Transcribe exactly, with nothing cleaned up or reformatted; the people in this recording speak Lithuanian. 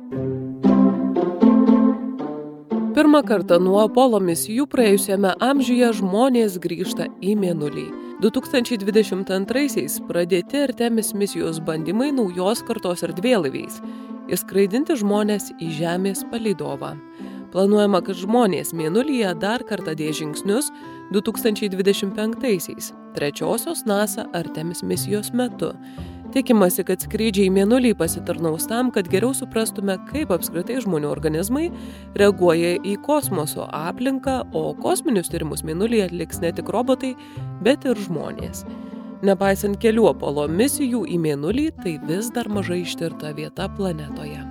Pirmą kartą nuo Apollo misijų praėjusiame amžiuje žmonės grįžta į Mėnulį. du tūkstančiai dvidešimt antraisiais pradėti Artemis misijos bandymai naujos kartos erdvėlaiviais įskraidinti žmones į Žemės palydovą. Planuojama, kad žmonės Mėnulyje dar kartą dės žingsnius du tūkstančiai dvidešimt penktaisiais, trečiosios NASA Artemis misijos metu. Tikimasi, kad skrydžiai į Mėnulį pasitarnaus tam, kad geriau suprastume, kaip apskritai žmonių organizmai reaguoja į kosmoso aplinką, o kosminius tyrimus Mėnulyje atliks ne tik robotai, bet ir žmonės. Nepaisant kelių Apollo misijų į Mėnulį, tai vis dar mažai ištirta vieta planetoje.